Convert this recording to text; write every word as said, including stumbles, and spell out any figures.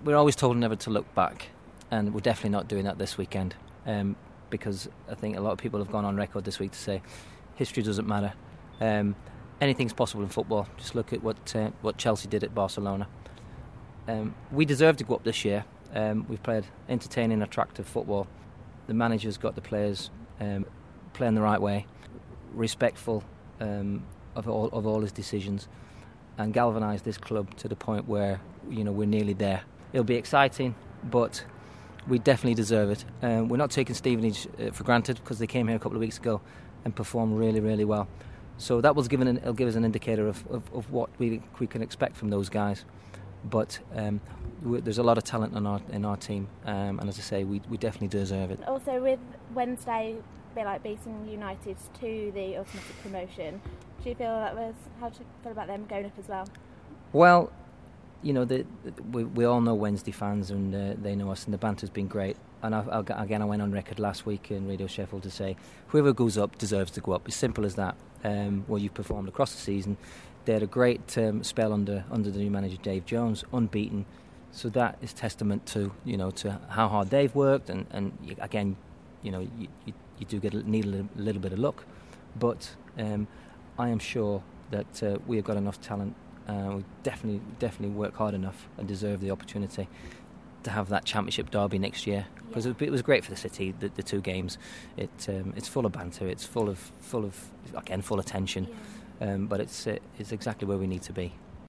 we're always told never to look back, and we're definitely not doing that this weekend, um, because I think a lot of people have gone on record this week to say history doesn't matter. Um, anything's possible in football. Just look at what uh, what Chelsea did at Barcelona. Um, we deserve to go up this year. Um, we've played entertaining, attractive football. The manager's got the players um, playing the right way, respectful um, of all of all his decisions, and galvanised this club to the point where, you know, we're nearly there. It'll be exciting, but we definitely deserve it. Um, we're not taking Stevenage uh, for granted, because they came here a couple of weeks ago and performed really, really well. So that was given an, it'll give us an indicator of, of, of what we we can expect from those guys. But um, we, there's a lot of talent in our in our team, um, and as I say, we we definitely deserve it. Also, with Wednesday, a bit like beating United to the automatic promotion, do you feel that was how do you feel about them going up as well? Well, you know, the, we we all know Wednesday fans, and uh, they know us, and the banter's been great. And I, I, again, I went on record last week in Radio Sheffield to say whoever goes up deserves to go up. It's simple as that. Um, well, you've performed across the season. They had a great um, spell under under the new manager Dave Jones, unbeaten. So that is testament to, you know, to how hard they've worked, and, and again, you know, you, you, you do get a, need a little, little bit of luck, but um, I am sure that uh, we have got enough talent. Uh, we definitely definitely work hard enough and deserve the opportunity to have that championship derby next year, because yeah. it, it was great for the city. The, the two games, it um, it's full of banter, it's full of full of again full of tension. Yeah. Um, but it's uh, it's exactly where we need to be.